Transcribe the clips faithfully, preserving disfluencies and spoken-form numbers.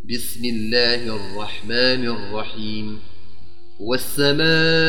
بسم الله الرحمن الرحيم. والسماء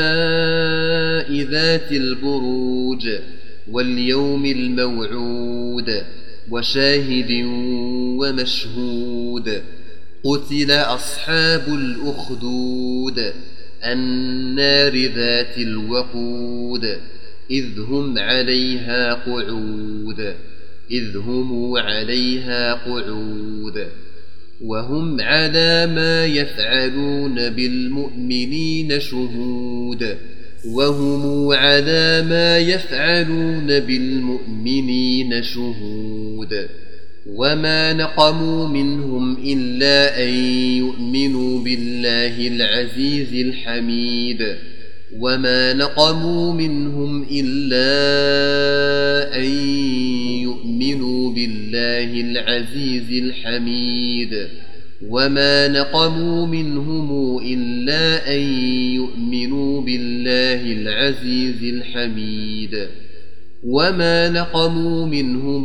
ذات البروج واليوم الموعود وشاهد ومشهود. قتل أصحاب الأخدود النار ذات الوقود إذ هم عليها قعود إذ هم عليها قعود وهم على ما يفعلون بالمؤمنين شهود وهم على ما يفعلون بالمؤمنين شهود. وما نقموا منهم إلا أن يؤمنوا بالله العزيز الحميد وما نقموا منهم إلا أن يؤمنوا بالله العزيز الحميد وما نقموا منهم إلا أن يؤمنوا بالله العزيز الحميد وما نقموا منهم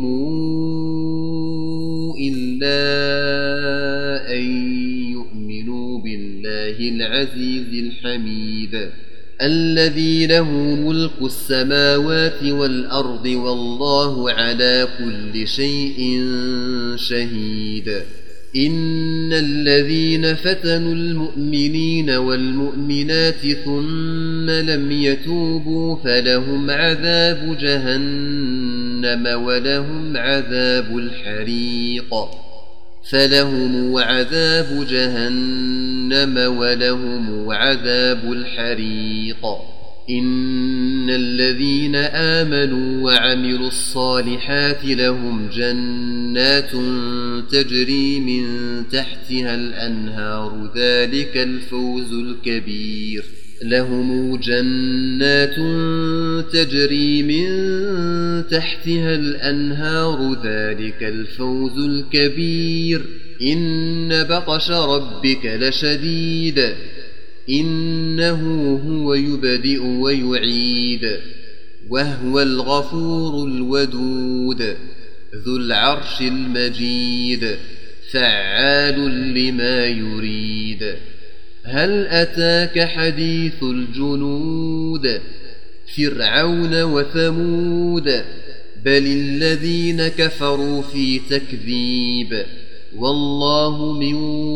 إلا أن يؤمنوا بالله العزيز الحميد الذي له ملك السماوات والأرض والله على كل شيء شهيد. إن الذين فتنوا المؤمنين والمؤمنات ثم لم يتوبوا فلهم عذاب جهنم ولهم عذاب الحريق فلهم عذاب جهنم ولهم عذاب الحريق. إن الذين آمنوا وعملوا الصالحات لهم جنات تجري من تحتها الأنهار ذلك الفوز الكبير لهم جنات تجري من تحتها الأنهار ذلك الفوز الكبير. إن بطش ربك لشديد إنه هو يبدئ ويعيد وهو الغفور الودود ذو العرش المجيد فعال لما يريد. هل أتاك حديث الجنود فرعون وثمود بل الذين كفروا في تكذيب والله من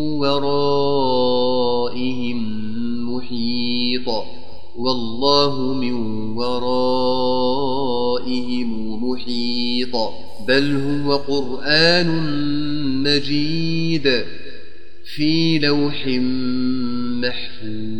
ورائهم محيط والله من ورائهم محيط. بل هو قرآن مجيد في لوح محفوظ.